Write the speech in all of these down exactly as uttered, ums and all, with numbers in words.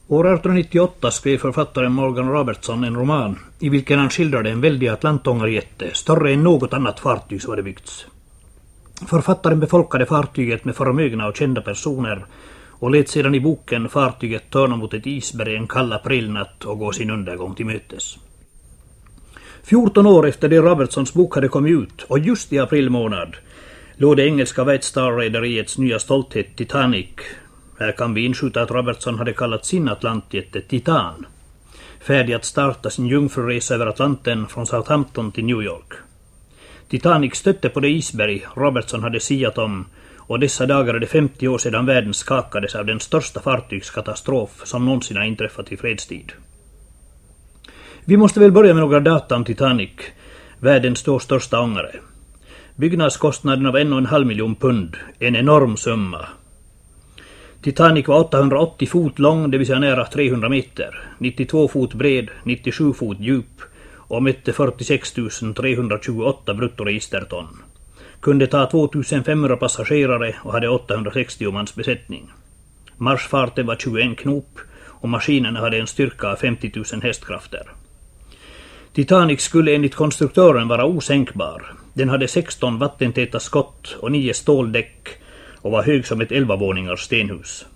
År arton nittioåtta skrev författaren Morgan Robertson en roman i vilken han skildrade en väldig atlantångarjätte, större än något annat fartyg som hade byggts. Författaren befolkade fartyget med förmögna och kända personer och lät sedan i boken fartyget törna mot ett isberg en kall aprilnatt och gå sin undergång till mötes. fjorton år efter det Robertsons bok hade kommit ut, och just i april månad, låg det engelska White Star-rederiets nya stolthet Titanic. Här kan vi inskjuta att Robertson hade kallat sin atlantjätte Titan, färdig att starta sin jungfruresa över Atlanten från Southampton till New York. Titanic stötte på det isberg Robertson hade siat om, och dessa dagar är det femtio år sedan världen skakades av den största fartygskatastrof som någonsin har inträffat i fredstid. Vi måste väl börja med några data om Titanic, världens då största ångare. Byggnadskostnaden av en och en halv miljon pund, en enorm summa. Titanic var åttahundraåttio fot lång, det vill säga nära trehundra meter, nittiotvå fot bred, nittiosju fot djup och mätte fyrtiosex tusen trehundratjugoåtta bruttoregisterton. Kunde ta tvåtusenfemhundra passagerare och hade åttahundrasextio mans besättning. Marschfarten var tjugoen knop och maskinerna hade en styrka av femtio tusen hästkrafter. Titanic skulle enligt konstruktören vara osänkbar. Den hade sexton vattentäta skott och nio ståldäck och var hög som ett elva våningars stenhus.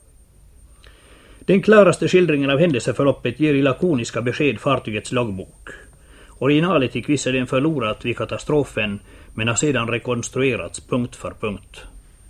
Den klaraste skildringen av händelseförloppet ger i lakoniska besked fartygets loggbok. Originalet gick visserligen förlorat vid katastrofen, men har sedan rekonstruerats punkt för punkt.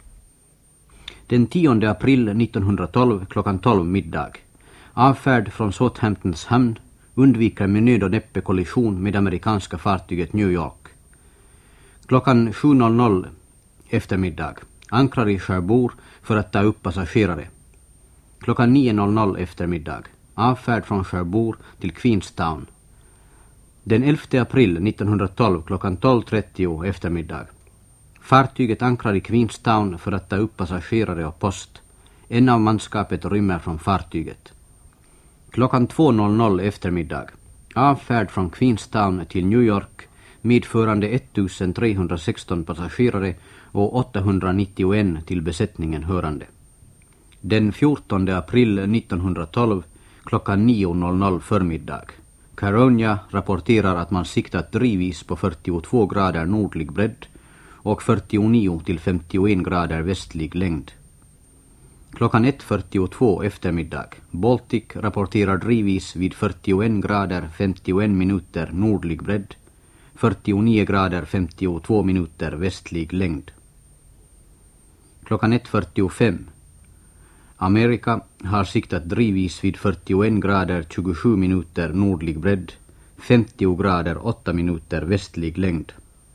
Den tionde april nittonhundratolv klockan tolv middag. Avfärd från Southamptons hamn, undviker med nöd och näppe kollision med amerikanska fartyget New York. Klockan sju eftermiddag. Ankrar i Cherbourg för att ta upp passagerare. Klockan nio eftermiddag. Avfärd från Cherbourg till Queenstown. Den elfte april nittonhundratolv klockan tolv trettio eftermiddag. Fartyget ankrar i Queenstown för att ta upp passagerare och post. En av manskapet rymmer från fartyget. Klockan två eftermiddag. Avfärd från Queenstown till New York medförande ettusentrehundrasexton passagerare och åttahundranittioen till besättningen hörande. Den fjortonde april nittonhundratolv klockan nio förmiddag. Caronia rapporterar att man siktat drivis på fyrtiotvå grader nordlig bredd och fyrtionio till femtioen grader västlig längd. Klockan ett fyrtiotvå eftermiddag. Baltic rapporterar drivis vid fyrtioen grader femtioen minuter nordlig bredd, fyrtionio grader femtiotvå minuter västlig längd. Klockan ett fyrtiofem. Amerika har siktat drivis vid fyrtioen grader tjugosju minuter nordlig bredd, femtio grader åtta minuter västlig längd.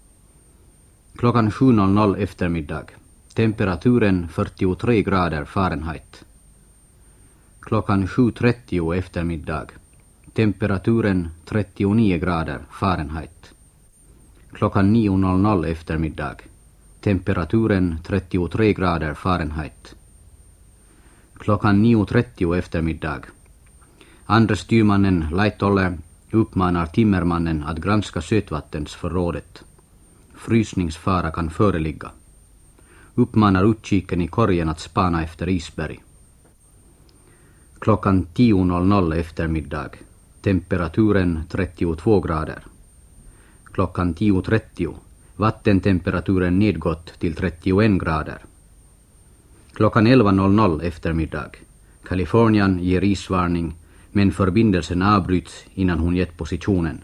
Klockan sju eftermiddag. Temperaturen fyrtiotre grader Fahrenheit. Klockan sju trettio eftermiddag. Temperaturen trettionio grader Fahrenheit. Klockan nio eftermiddag. Temperaturen trettiotre grader Fahrenheit. Klockan nio trettio eftermiddag. Andre styrmannen Lightoller uppmanar timmermannen att granska sötvattensförrådet. Frysningsfara kan föreligga. Uppmanar utkiken i korgen att spana efter isberg. Klockan tio eftermiddag. Temperaturen trettiotvå grader. Klockan tio trettio. Vattentemperaturen nedgått till trettioen grader. Klockan elva eftermiddag. Kalifornien ger isvarning, men förbindelsen avbryts innan hon gett positionen.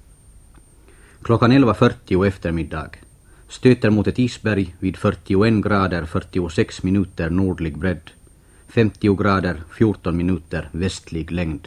Klockan elva fyrtio eftermiddag. Stöter mot ett isberg vid fyrtioen grader fyrtiosex minuter nordlig bredd, femtio grader fjorton minuter västlig längd.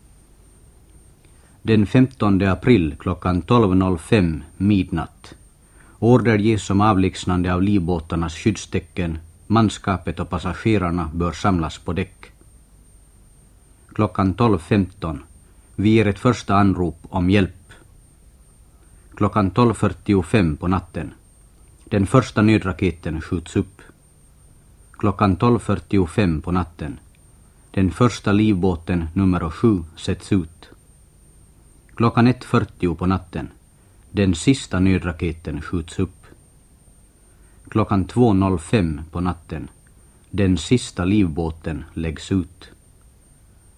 Den femtonde april klockan tolv fem midnatt. Order ges om avlägsnande av livbåtarnas skyddstecken. Manskapet och passagerarna bör samlas på däck. Klockan tolv femton. Vi ger ett första anrop om hjälp. Klockan tolv fyrtiofem på natten. Den första nödraketen skjuts upp. Klockan tolv fyrtiofem på natten. Den första livbåten nummer sju sätts ut. Klockan ett fyrtio på natten. Den sista nödraketen skjuts upp. Klockan två fem på natten. Den sista livbåten läggs ut.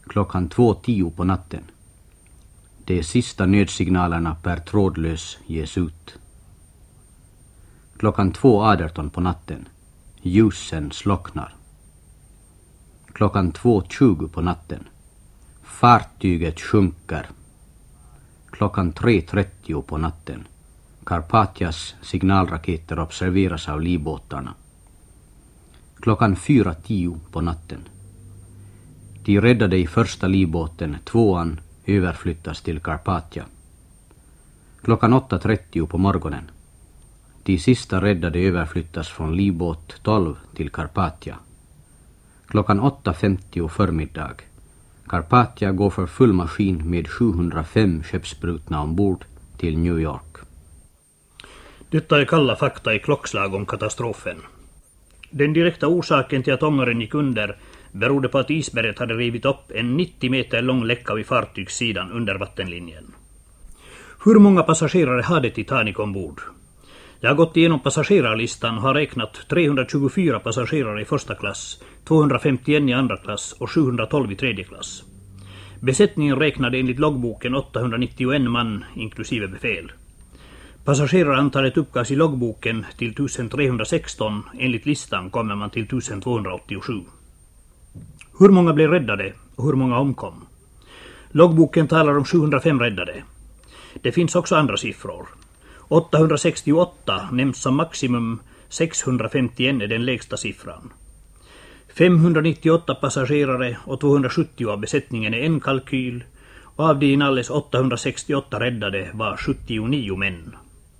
Klockan två tio på natten. De sista nödsignalerna per trådlös ges ut. Klockan två arton på natten. Ljusen slocknar. Klockan två tjugo på natten. Fartyget sjunker. Klockan tre trettio på natten. Carpathias signalraketer observeras av livbåtarna. Klockan fyra tio på natten. De räddade i första livbåten, tvåan, överflyttas till Carpathia. Klockan åtta trettio på morgonen. De sista räddade överflyttas från livbåt tolv till Carpathia. Klockan åtta femtio förmiddag. Carpathia går för full maskin med sjuhundrafem skeppsbrutna ombord till New York. Detta är kalla fakta i klockslag om katastrofen. Den direkta orsaken till att ångaren gick under berodde på att isberget hade rivit upp en nittio meter lång läcka vid fartygssidan under vattenlinjen. Hur många passagerare hade Titanic ombord? Jag har gått igenom passagerarlistan och har räknat trehundratjugofyra passagerare i första klass, tvåhundrafemtioen i andra klass och sjuhundratolv i tredje klass. Besättningen räknade enligt loggboken åttahundranittioen man inklusive befäl. Passagerarantalet uppgavs i loggboken till tusentrehundrasexton, enligt listan kommer man till tusentvåhundraåttiosju. Hur många blev räddade och hur många omkom? Loggboken talar om sjuhundrafem räddade. Det finns också andra siffror. åttahundrasextioåtta nämns som maximum, sexhundrafemtioen är den lägsta siffran. femhundranittioåtta passagerare och tvåhundrasjuttio av besättningen är en kalkyl, och av de inalles åttahundrasextioåtta räddade var sjuttionio män.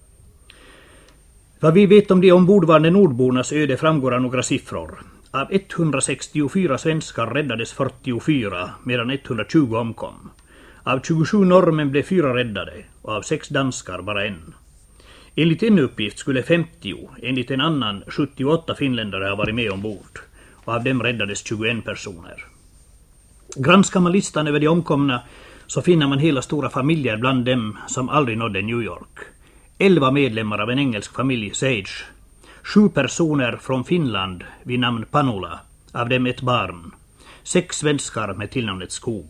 Vad vi vet om de ombordvarande nordbornas öde framgår av några siffror. Av etthundrasextiofyra svenskar räddades fyrtiofyra, medan etthundratjugo omkom. Av tjugosju norrmän blev fyra räddade, och av sex danskar bara en. Enligt en uppgift skulle femtio, enligt en annan sjuttioåtta finländare ha varit med ombord, och av dem räddades tjugoen personer. Granskar man listan över de omkomna så finner man hela stora familjer bland dem som aldrig nådde New York. Elva medlemmar av en engelsk familj, Sage. Sju personer från Finland vid namn Panula, av dem ett barn. Sex svenskar med tillnamnet Skog.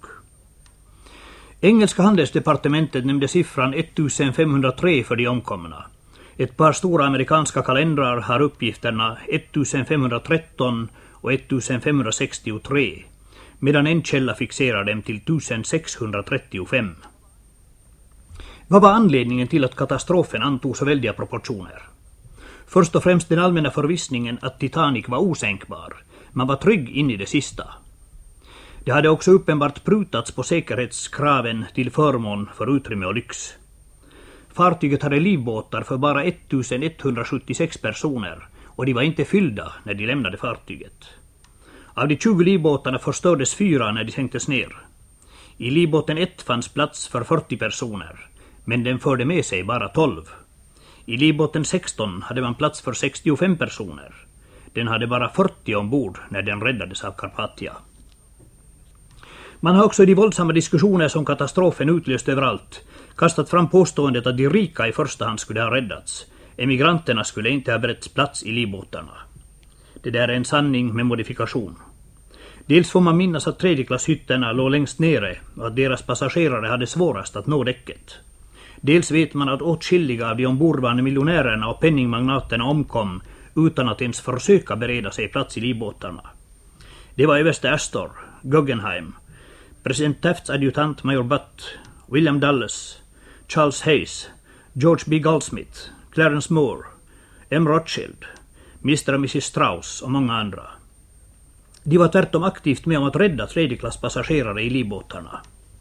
Engelska handelsdepartementet nämnde siffran ettusenfemhundratre för de omkomna. Ett par stora amerikanska kalendrar har uppgifterna ettusenfemhundratretton och ettusenfemhundrasextiotre, medan en källa fixerar dem till ettusensexhundratrettiofem. Vad var anledningen till att katastrofen antog så väldiga proportioner? Först och främst den allmänna förvissningen att Titanic var osänkbar. Man var trygg in i det sista. Det hade också uppenbart prutats på säkerhetskraven till förmån för utrymme och lyx. Fartyget hade livbåtar för bara ettusenetthundrasjuttiosex personer, och de var inte fyllda när de lämnade fartyget. Av de tjugo livbåtarna förstördes fyra när de sänktes ner. I livbåten ett fanns plats för fyrtio personer, men den förde med sig bara tolv. I livbåten sexton hade man plats för sextiofem personer. Den hade bara fyrtio ombord när den räddades av Carpathia. Man har också i de våldsamma diskussioner som katastrofen utlöst överallt kastat fram påståendet att de rika i första hand skulle ha räddats. Emigranterna skulle inte ha beretts plats i livbåtarna. Det där är en sanning med modifikation. Dels får man minnas att tredjeklasshytterna låg längst nere och att deras passagerare hade svårast att nå däcket. Dels vet man att åtskilliga av de ombordvarande miljonärerna och penningmagnaterna omkom utan att ens försöka bereda sig plats i livbåtarna. Det var överste Astor, Guggenheim, president Tafts adjutant Major Butt, William Dulles, Charles Hayes, George B. Goldsmith, Clarence Moore, M. Rothschild, mister och missus Strauss och många andra. De var tvärtom aktivt med om att rädda tredjeklasspassagerare i livbåtarna.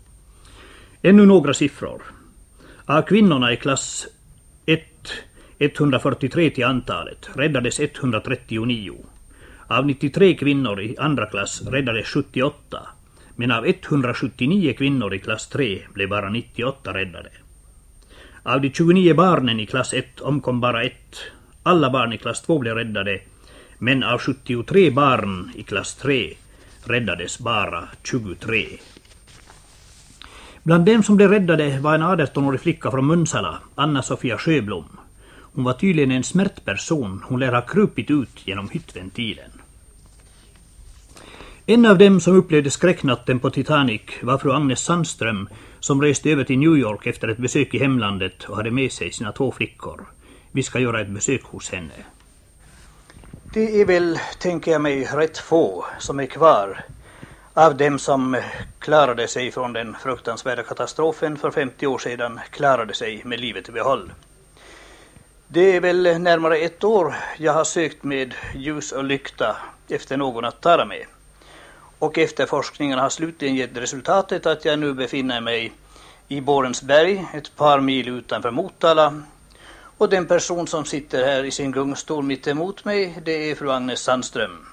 Ännu några siffror. Av kvinnorna i klass ett, etthundrafyrtiotre till antalet, räddades etthundratrettionio. Av nittiotre kvinnor i andra klass räddades sjuttioåtta, men av etthundrasjuttionio kvinnor i klass tre blev bara nittioåtta räddade. Av de tjugonio barnen i klass ett omkom bara ett. Alla barn i klass två blev räddade, men av sjuttiotre barn i klass tre räddades bara tjugotre. Bland dem som blev räddade var en artonårig flicka från Munsala, Anna-Sofia Sjöblom. Hon var tydligen en smärtperson, hon lär ha krupit ut genom hyttventilen. En av dem som upplevde skräcknatten på Titanic var fru Agnes Sandström, som reste över till New York efter ett besök i hemlandet och hade med sig sina två flickor. Vi ska göra ett besök hos henne. Det är väl, tänker jag mig, rätt få som är kvar av dem som klarade sig från den fruktansvärda katastrofen för femtio år sedan, klarade sig med livet i behåll. Det är väl närmare ett år jag har sökt med ljus och lykta efter någon att tala med. Och efterforskningarna har slutligen gett resultatet att jag nu befinner mig i Borensberg, ett par mil utanför Motala. Och den person som sitter här i sin gungstol mitt emot mig, det är fru Agnes Sandström.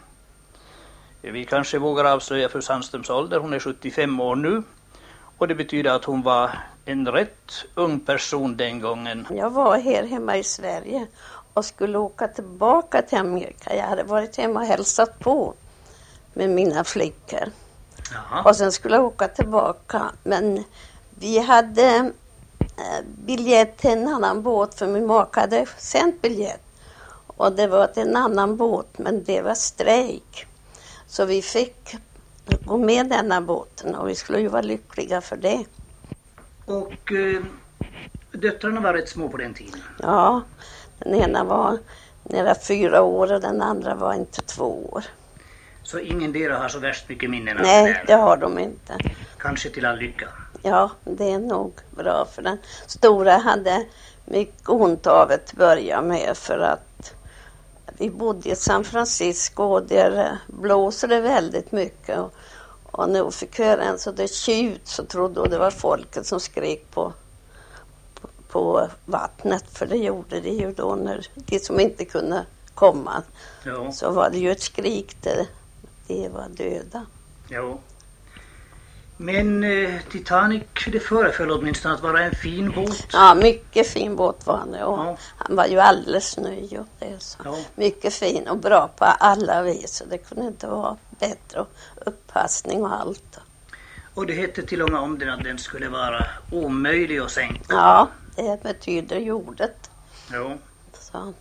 Vi kanske vågar avslöja fru Sandströms ålder, hon är sjuttiofem år nu. Och det betyder att hon var en rätt ung person den gången. Jag var här hemma i Sverige och skulle åka tillbaka till Amerika. Jag hade varit hemma och hälsat på med mina flickor. Jaha. Och sen skulle jag åka tillbaka. Men vi hade eh, biljett till en annan båt, för min maka hade sänt biljett. Och det var till en annan båt, men det var strejk. Så vi fick gå med denna båten och vi skulle ju vara lyckliga för det. Och eh, döttrarna var rätt små på den tiden? Ja, den ena var nära fyra år och den andra var inte två år. Så ingen dera har så värst mycket minnen av Nej, det där? det har de inte. Kanske till all lycka? Ja, det är nog bra, för den stora hade mycket ont av att börja med, för att vi bodde i San Francisco och där blåser det väldigt mycket. Och, och när hon fick höra en så det tjut så trodde hon det var folket som skrek på, på, på vattnet. För det gjorde det ju då när de som inte kunde komma. Ja. Så var det ju ett skrik där de var döda. Ja. Men eh, Titanic, det föreföll åtminstone att vara en fin båt. Ja, mycket fin båt var han. Och Ja. han var ju alldeles ny och det, så. Ja. Mycket fin och bra på alla vis. Och det kunde inte vara bättre, och upppassning och allt. Och det hette till och med om den att den skulle vara omöjlig att sänka. Ja, det betyder jordet. Ja. Så.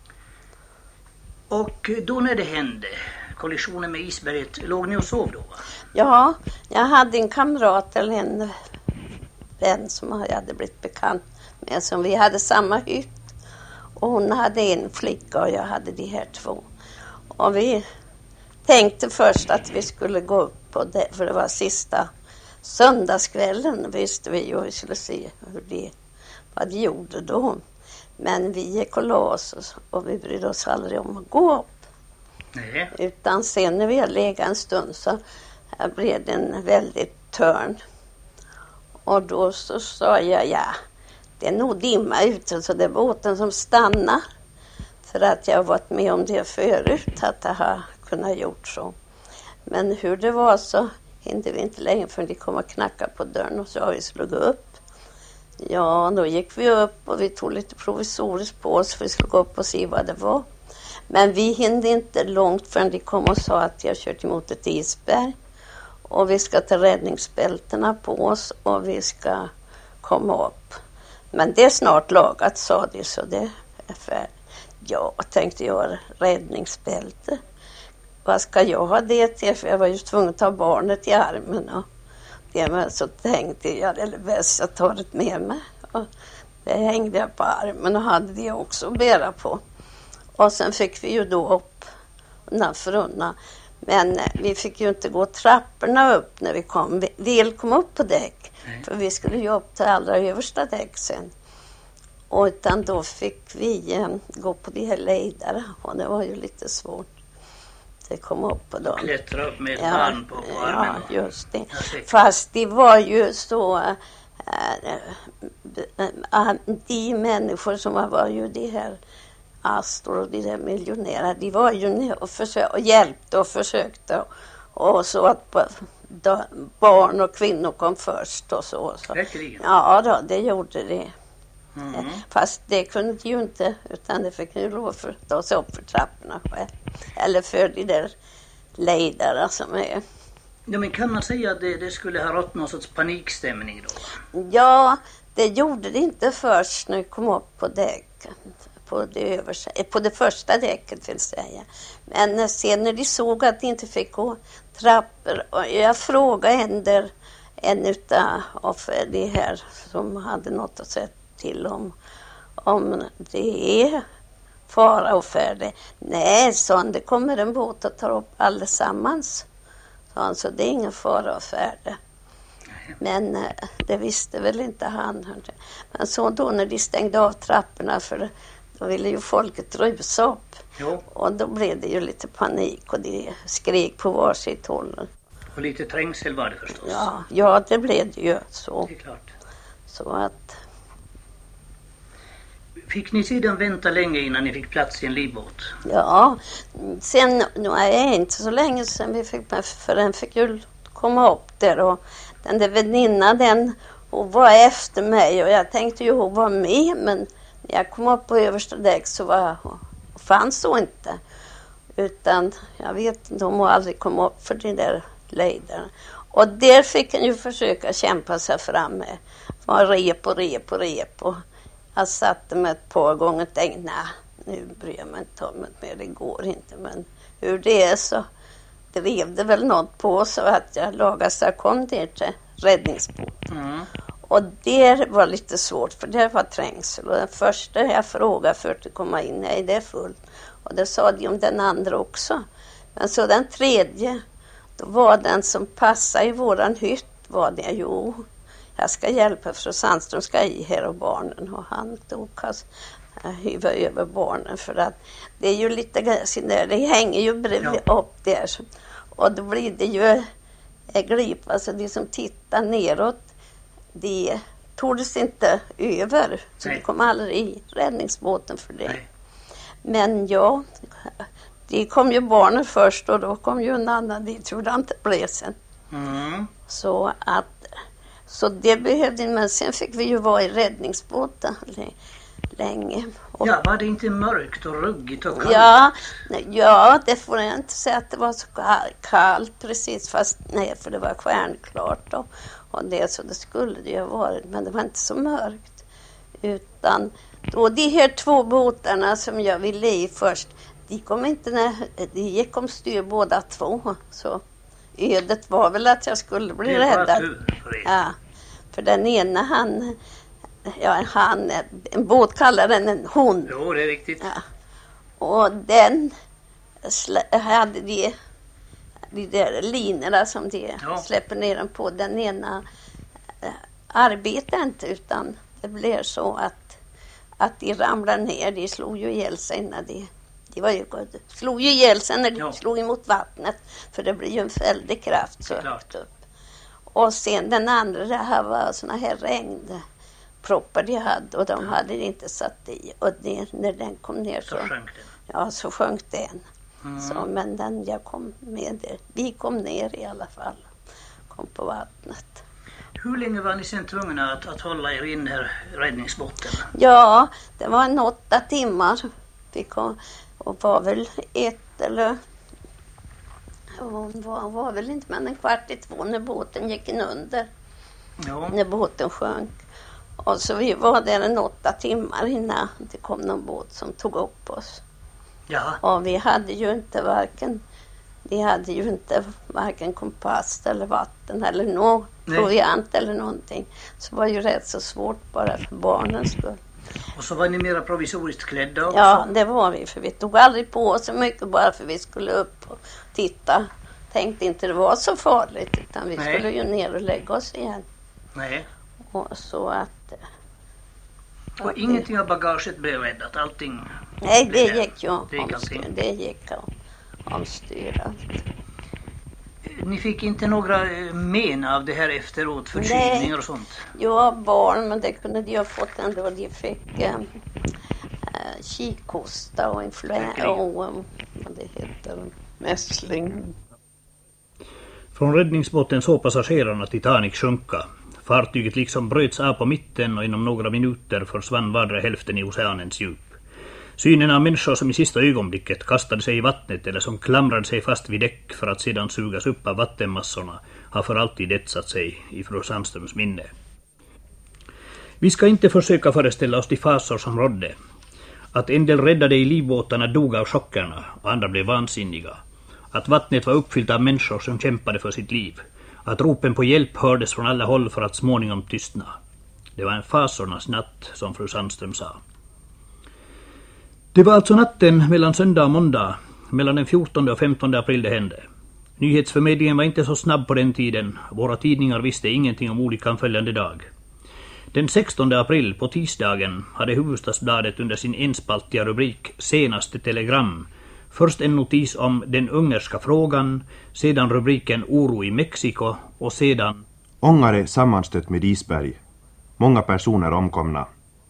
Och då när det hände, kollisionen med isberget, låg ni och sov då, va? Ja, jag hade en kamrat eller en vän som jag hade blivit bekant med, som vi hade samma hytt. Och hon hade en flicka och jag hade de här två. Och vi tänkte först att vi skulle gå upp på det, för det var sista söndagskvällen, visste vi ju, vi skulle se hur det, vad de gjorde då. Men vi gick och la oss och vi brydde oss aldrig om att gå upp. Nej. Utan sen när vi hade legat en stund så här blev det en väldigt törn. Och då så sa jag, ja, det är nog dimma ute så det är båten som stannar. För att jag har varit med om det förut, att det har kunnat gjort så. Men hur det var så hinner vi inte längre förrän de kom och knackade på dörren och så har vi slagit upp. Ja, då gick vi upp och vi tog lite provisoriskt på oss för vi skulle gå upp och se vad det var. Men vi hinner inte långt förrän de kom och sa att jag kört emot ett isberg. Och vi ska ta räddningsbälterna på oss och vi ska komma upp. Men det är snart lagat, sa de, så det är färdigt. Ja, tänkte jag, räddningsbälte. Vad ska jag ha det till? För jag var ju tvungen att ta barnet i armen. Och det, men så tänkte jag, eller bäst jag tar det med mig. Och det hängde jag på armen och hade det också att bära på. Och sen fick vi ju då upp undan för undan. Men vi fick ju inte gå trapporna upp när vi kom. Vi väl kom upp på däck. Mm. För vi skulle ju upp till allra översta däck sen. Och utan då fick vi eh, gå på de här lejdarna. Och det var ju lite svårt. Det kom upp på dem. Klättra upp med ett ja, barn på, på armen. Ja, just det. Fast det var ju så... Äh, äh, de människor som var ju de här... Astor och de där miljonärer, de var ju ner och, försökte, och hjälpte och försökte och, och så att då, barn och kvinnor kom först och så. så. Ja då, det gjorde det. Mm. Fast det kunde de ju inte, utan det fick ju lov för att ta sig upp för trapporna själv. Eller för de där lejdare som är. Ja, men kan man säga att det, det skulle ha rått någon sorts panikstämning då? Ja, det gjorde det inte först när vi kom upp på däck. på det, översa, på det första däcket vill säga. Men sen när de såg att de inte fick gå trappor, och jag frågade en där, en utav av de här som hade något att säga till om, om det är fara och färde. Nej, sa han, det kommer en båt att ta upp allesammans. Så han, så det är ingen fara och färde. Men eh, det visste väl inte han. Men så då när de stängde av trapporna, för då ville ju folket rusa upp. Jo. Och då blev det ju lite panik och de skrek på varsitt håll. Och lite trängsel var det förstås. Ja, ja, det blev det ju så. Det är klart. Så att... Fick ni sedan vänta länge innan ni fick plats i en livbåt? Ja, sen, nu är det inte så länge sedan vi fick, för den fick ju komma upp där, och den där väninnan, den, hon var efter mig och jag tänkte ju hon var med, men när jag kom upp på översta däck så var, fanns hon inte, utan jag vet inte, hon aldrig kom upp för den där lejden. Och där fick han ju försöka kämpa sig fram med, var rep och rep och rep, och jag satte mig ett par gånger och tänkte, nej, nu bryr jag mig inte om det mer, det går inte. Men hur det är så drev det väl något på så att jag lagade så jag kom ner till räddningsbåten. Mm. Och det var lite svårt, för det var trängsel. Och den första jag frågade för att komma in, nej, det är fullt. Och det sa de om den andra också. Men så den tredje, då var den som passade i våran hytt, var det, jo, jag ska hjälpa fru Sandström, ska i här och barnen. Och han tog hyva över barnen, för att det är ju lite där, det hänger ju bredvid ja. upp där. Och då blir det ju glip, alltså de som tittar neråt, de tordes inte över. Så Nej. Det kom aldrig i räddningsbåten för det. Nej. Men ja, de kom ju barnen först och då kom ju en annan dit, tror jag inte blev sen. Mm. Så att Så det behövde, men sen fick vi ju vara i räddningsbåten länge. Och, ja, var det inte mörkt och ruggigt och kallt? Ja, ja, det får jag inte säga att det var så kallt precis, fast nej, för det var stjärnklart och, och det, så det skulle det ju ha varit, men det var inte så mörkt. Utan då de här två båtarna som jag ville i först, de kom inte när, de gick om styr båda två, så ödet var väl att jag skulle bli det räddad. Tur för, ja, för den ena han, ja, han, en båt kallar den en hon. Jo, det är riktigt. Ja. Och den slä, hade de, de där linorna som de ja. släpper ner den på. Den ena äh, arbetade inte, utan det blev så att, att de ramlade ner. De slog ju ihjäl sig när de De var ju, slog ju ihjäl sig när de ja. slog emot vattnet, för det blir ju en väldig kraft så högt upp. Och sen den andra, det här var såna här regnproppar de hade, och de hade inte satt i. Och det, när den kom ner så, så sjönk den. Ja, så sjönk den. Mm. Så, men den, jag kom med det. Vi kom ner i alla fall, kom på vattnet. Hur länge var ni sen tvungna att, att hålla er in här räddningsbåten? Ja, det var en åtta timmar. Vi kom, och var väl ett eller var, var väl inte, men en kvart i två när båten gick in under. Ja. När båten sjönk. Och så vi var där en åtta timmar innan det kom någon båt som tog upp oss. Ja. Och vi hade ju inte varken vi hade ju inte varken kompass eller vatten eller något proviant eller någonting. Så var ju rätt så svårt bara för barnens skull. Och så var ni mera provisoriskt klädda också? Ja, det var vi, för vi tog aldrig på oss så mycket bara för vi skulle upp och titta. Tänkte inte det var så farligt, utan vi Nej. skulle ju ner och lägga oss igen. Nej. Och så att... Och att ingenting det, av bagaget blev räddat, allting? Nej, det gick ju det gick, omstyr, det gick omstyr allt. Ni fick inte några men av det här efteråt, förkylningar och sånt? Ja, barn, men det kunde de ha fått ändå. De fick äh, kikhosta och influensa och vad det heter, mässling. Från räddningsbåten såg passagerarna Titanic sjunka. Fartyget liksom bröts av på mitten och inom några minuter försvann vardera hälften i oceanens djup. Synen av människor som i sista ögonblicket kastade sig i vattnet eller som klamrade sig fast vid däck för att sedan sugas upp av vattenmassorna har för alltid etsat sig i fru Sandströms minne. Vi ska inte försöka föreställa oss de fasor som rådde. Att en del räddade i livbåtarna dog av chockerna och andra blev vansinniga. Att vattnet var uppfyllt av människor som kämpade för sitt liv. Att ropen på hjälp hördes från alla håll för att småningom tystna. Det var en fasornas natt, som fru Sandström sa. Det var alltså natten mellan söndag och måndag, mellan den fjortonde och femtonde april det hände. Nyhetsförmedlingen var inte så snabb på den tiden. Våra tidningar visste ingenting om olyckan följande dag. Den sextonde april, på tisdagen, hade Hufvudstadsbladet under sin enspaltiga rubrik Senaste telegram först en notis om den ungerska frågan, sedan rubriken Oro i Mexiko och sedan Ångare sammanstött med isberg. Många personer omkomna.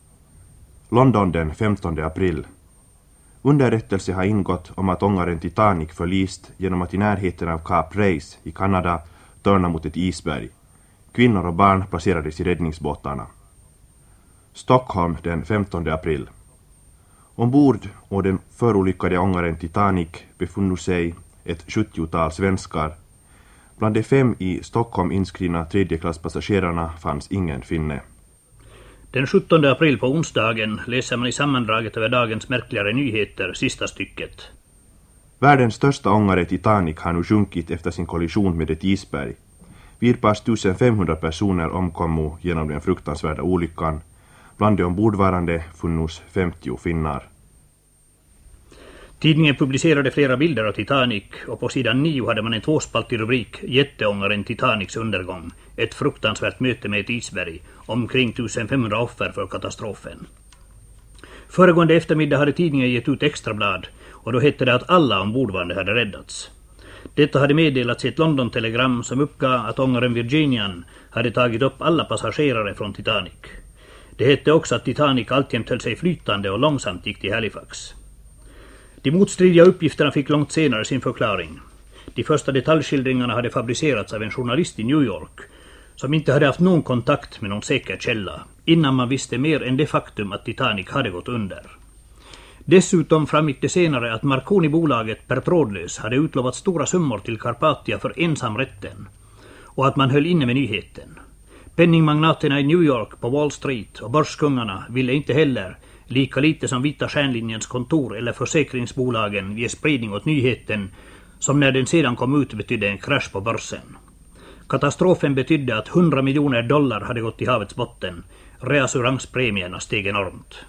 London den femtonde april. Underrättelse har ingått om att ångaren Titanic förlist genom att i närheten av Cap Race i Kanada törna mot ett isberg. Kvinnor och barn placerades i räddningsbåtarna. Stockholm den femtonde april. Ombord och den förolyckade ångaren Titanic befunno sig ett sjuttiotal svenskar. Bland de fem i Stockholm inskrivna tredjeklasspassagerarna fanns ingen finne. Den sjuttonde april på onsdagen läser man i sammandraget över dagens märkligare nyheter sista stycket. Världens största ångare Titanic har nu sjunkit efter sin kollision med ett isberg. Virpars femtonhundra personer omkommo genom den fruktansvärda olyckan. Bland de ombordvarande funnos femtio finnar. Tidningen publicerade flera bilder av Titanic och på sidan nio hade man en tvåspaltig rubrik Jätteångaren Titanics undergång. Ett fruktansvärt möte med ett isberg. Omkring femtonhundra offer för katastrofen. Föregående eftermiddag hade tidningen gett ut extrablad och då hette det att alla ombordvarande hade räddats. Detta hade meddelats i ett London-telegram som uppgav att ångaren Virginian hade tagit upp alla passagerare från Titanic. Det hette också att Titanic alltjämt höll sig flytande och långsamt gick till Halifax. De motstridiga uppgifterna fick långt senare sin förklaring. De första detaljskildringarna hade fabricerats av en journalist i New York som inte hade haft någon kontakt med någon säker källa innan man visste mer än det faktum att Titanic hade gått under. Dessutom framgick det senare att Marconi-bolaget per trådlös hade utlovat stora summor till Carpathia för ensamrätten och att man höll inne med nyheten. Penningmagnaterna i New York på Wall Street och börskungarna ville inte heller, lika lite som Vita stjärnlinjens kontor eller försäkringsbolagen, ge spridning åt nyheten som när den sedan kom ut betydde en krasch på börsen. Katastrofen betydde att hundra miljoner dollar hade gått i havets botten. Reassurranspremierna steg enormt.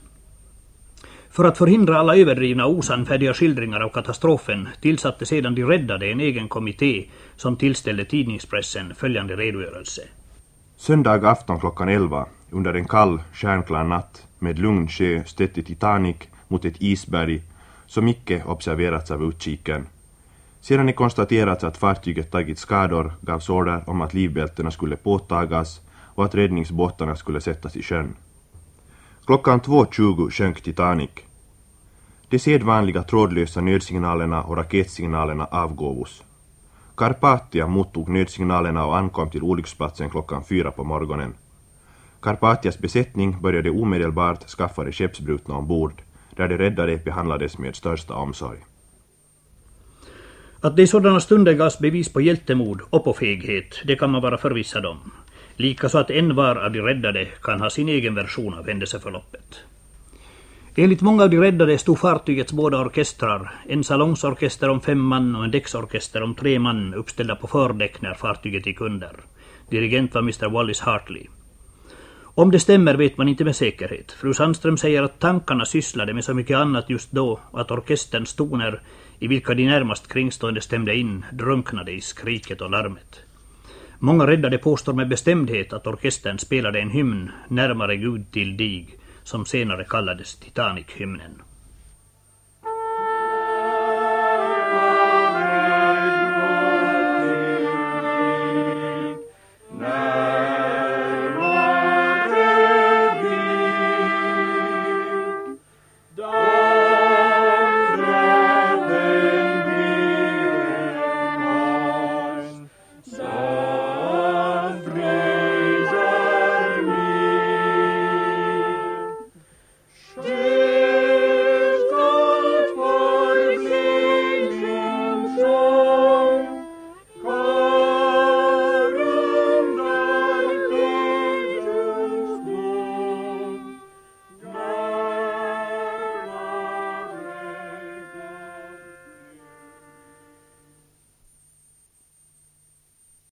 För att förhindra alla överdrivna och osannfärdiga skildringar av katastrofen tillsatte sedan de räddade en egen kommitté som tillställde tidningspressen följande redogörelse. Söndag afton klockan elva, under en kall, stjärnklar natt med lugn sjö stötte Titanic mot ett isberg som icke observerats av utkiken. Sedan det konstaterats att fartyget tagit skador gavs order om att livbältena skulle påtagas och att räddningsbåtarna skulle sättas i sjön. Klockan två tjugo sjönk Titanic. De sedvanliga trådlösa nödsignalerna och raketsignalerna avgåvos. Carpathia mottog nödsignalerna och ankom till olycksplatsen klockan fyra på morgonen. Carpathias besättning började omedelbart skaffa de skeppsbrutna ombord, där de räddade behandlades med största omsorg. Att det i sådana stunder gavs bevis på hjältemod och på feghet, det kan man vara förvissad om. Likaså att en var av de räddade kan ha sin egen version av händelseförloppet. Enligt många av de räddade stod fartygets båda orkestrar, en salongsorkester om fem man och en däcksorkester om tre man uppställda på fördäck när fartyget gick under. Dirigent var mister Wallace Hartley. Om det stämmer vet man inte med säkerhet. Fru Sandström säger att tankarna sysslade med så mycket annat just då och att orkesterns toner, i vilka de närmast kringstående stämde in, drunknade i skriket och larmet. Många räddade påstår med bestämdhet att orkestern spelade en hymn närmare Gud till dig, som senare kallades Titanic-hymnen.